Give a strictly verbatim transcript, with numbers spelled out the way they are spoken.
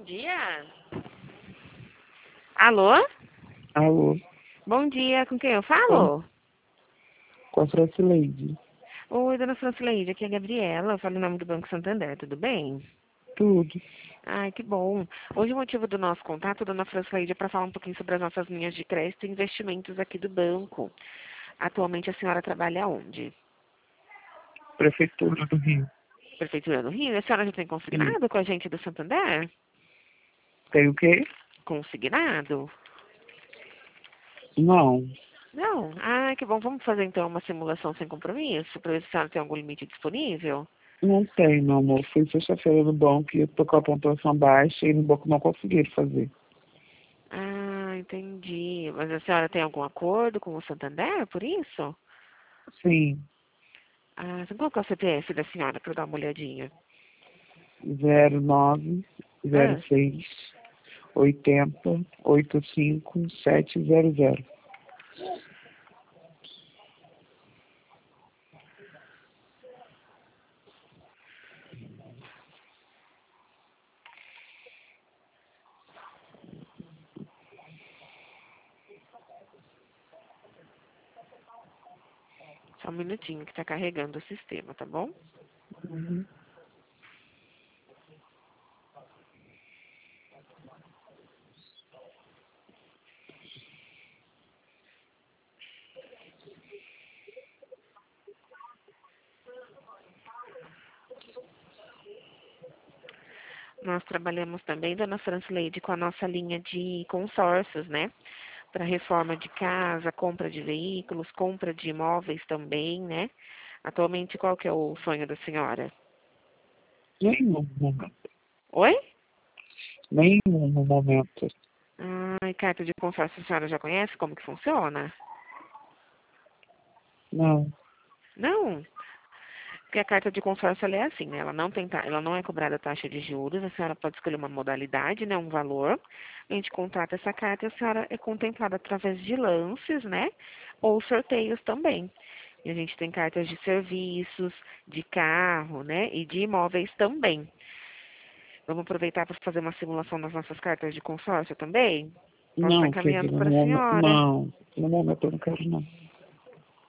dia. Alô? Alô, Bom dia, com quem eu com, falo? com a Francileide. Oi, dona Francileide, aqui é a Gabriela, eu falo em nome do Banco Santander, tudo bem? Tudo. Ai, que bom. Hoje o motivo do nosso contato, dona Francileide, é para falar um pouquinho sobre as nossas linhas de crédito e investimentos aqui do banco. Atualmente a senhora trabalha onde? Prefeitura do Rio. Prefeitura do Rio? A senhora já tem E consignado com a gente do Santander? tem o quê? Consignado? Não, Não? Ah, que bom. Vamos fazer então uma simulação sem compromisso, para ver se a senhora tem algum limite disponível? não tem, meu amor. Fui sexta-feira no banco e eu tô com a pontuação baixa e no banco não conseguiram fazer. Ah, entendi. Mas a senhora tem algum acordo com o Santander por isso? Sim, Ah, então qual que é o C P F da senhora para eu dar uma olhadinha? zero nove zero Ah, seis oitenta oitenta e cinco sete zero zero. só um minutinho que está carregando o sistema, tá bom? Uhum. Nós trabalhamos também, dona Francileide, com a nossa linha de consórcios, né? Para reforma de casa, compra de veículos, compra de imóveis também, né? Atualmente, qual que é o sonho da senhora? Nenhum momento. Oi? Nenhum no momento. Ai, carta de consórcio, a senhora já conhece como que funciona? Não. Não? Porque a carta de consórcio ela é assim, né? Ela não tem, ta- ela não é cobrada taxa de juros, a senhora pode escolher uma modalidade, né? Um valor. A gente contrata essa carta e a senhora é contemplada através de lances, né? Ou sorteios também. E a gente tem cartas de serviços, de carro, né? E de imóveis também. Vamos aproveitar para fazer uma simulação das nossas cartas de consórcio também? Posso estar Não, encaminhando querido, para no a momento. senhora. Não. No momento eu não quero não.